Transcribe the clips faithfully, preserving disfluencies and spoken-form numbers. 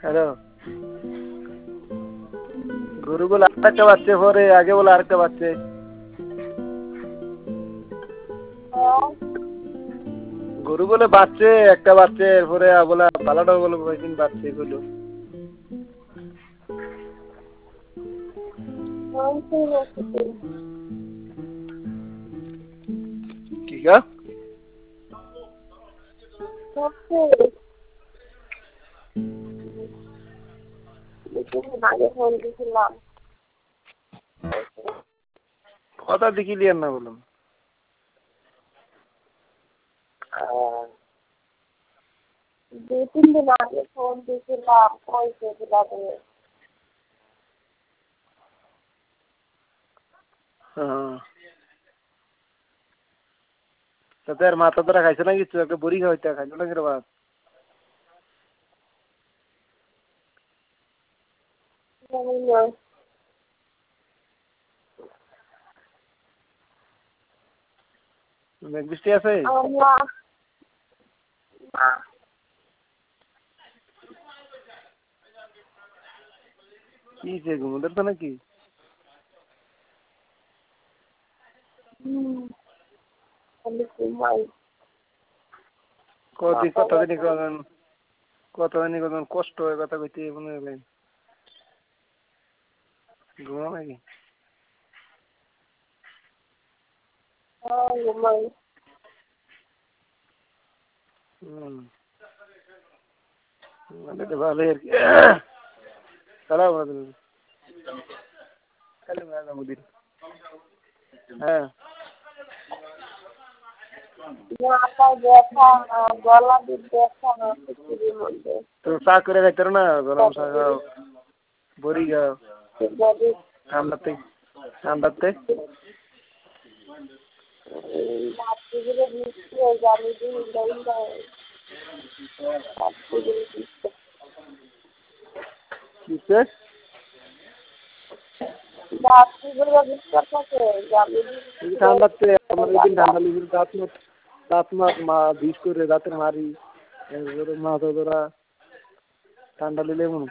Hello গরু বলে আরেকটা বাচ্চা পরে আগে বলে আরেকটা বাচ্চা গরু বলে বাচ্চা একটা বাচ্চা পরে বলে পালাটা বলে কয়দিন বাচ্চা এগুলো কি গা কথা দেখিলি আর না বলুন দু তিন দিন আগে ফোন দিয়েছিলাম পয়সা দিলাম তাতে আর মাথা ধরা খাইছে না কিছু একটা বড়ি খাওয়াইতে খাইছো না কিরবা মেঘ বৃষ্টি আছে কি যে ঘুমোদের তো নাকি কদিন কতদিনই করেন কতদিনই করেন কষ্ট হয়ে কথা কইতে মনে হলেন ঘুমাও নাকি হুম মানে তো ভালোই আর কি সালাম আলাইকুম কালে মারা মুদির হ্যাঁ তো চা করে খাইতে না গরম চা খাও বড়ি খাও ঠান্ডাতে ঠান্ডাতে কিসে ঠান্ডাতে আমার একদিন ঠান্ডা লেগে দাঁত দাঁত মাত মা বিষ করে দাঁতের মারি মাথা ধরা ঠান্ডা লেগে মনে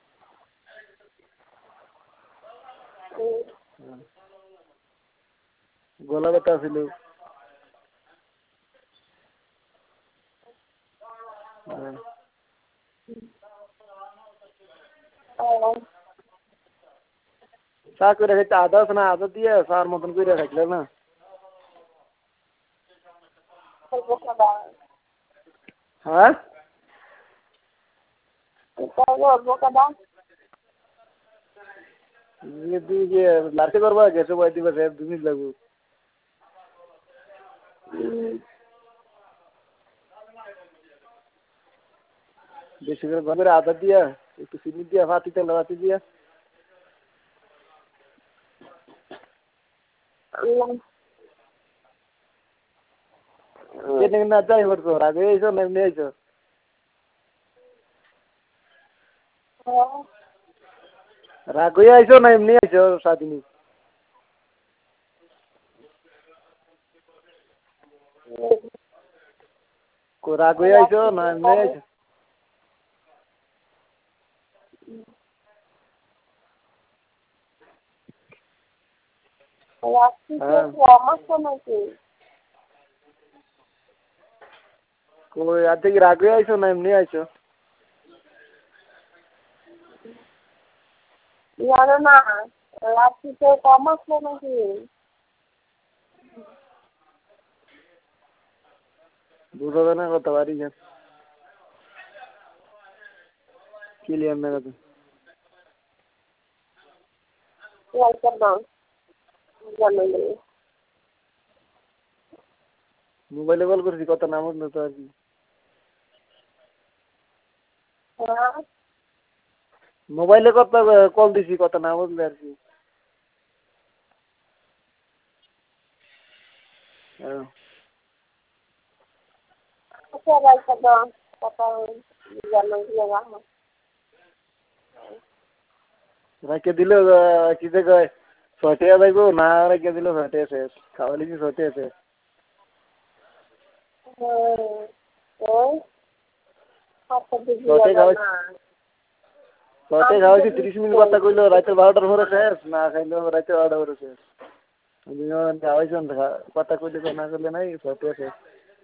গলা ব্যথা ছিল চা করে খাইতে আদা আছে না আদা দিয়ে চার মতন করে খাইলে না হ্যাঁ লাঠি করবা গেছে বই দিবা দু মিনিট লাগবো বেশি করে গমের আদা দিয়া একটু চিনি দিয়া ভাতি তেল ভাতি দিয়া না যাই করছো আগে এইছো না এমনি আইছো রাগ হয়ে আইছো না এমনি আইছো সাদিনী রাগ হয়ে আইছো না এমনি আইছো কই আজ কি রাগ হয়ে আইছো না এমনি আইছো জানো না রাত্রিতে কম আসলো নাকি বুঝো না কত বাড়ি যান ক্লিয়ার না কত মোবাইলে কল করছি কত নাম হলো তো আর কি মোবাইলে কত কল দিছি কত নাম হলো আর কি রাখে দিল কি দেখো ছটে যাইবো না রাখে দিল ছটে শেষ খাওয়ালি কি ছটে শেষ ছটে খাওয়াই ছয়টায় খাওয়াইছি তিরিশ মিনিট কথা কইলো রাতে বারোটার পরে শেষ না খাইলেও রাতে বারোটার পরে শেষ খাওয়াইছেন কথা কইলে না করলে নাই ছয়টায় শেষ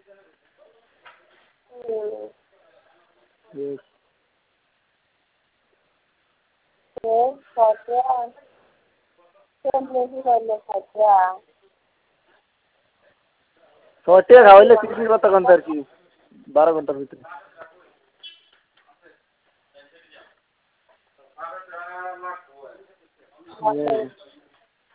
Yes. Yes, Satya. Sempre করলে Satya. ছয়টায় খাওয়াইলে তিরিশ মিনিট কথা কন্তে আর কি বারো ঘন্টার ভিতরে Okay.